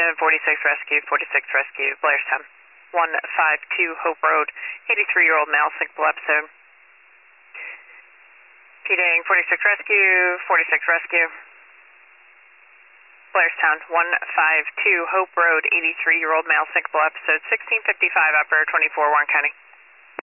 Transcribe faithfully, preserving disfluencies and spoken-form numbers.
seven forty-six Rescue, forty-six Rescue, Blairstown. one five two Hope Road, eighty-three-year-old male, syncopal episode. Repeating, forty-six Rescue, forty-six Rescue. Blairstown, one five two Hope Road, eighty-three-year-old male, syncopal episode, sixteen fifty-five, operator twenty-four, Warren County.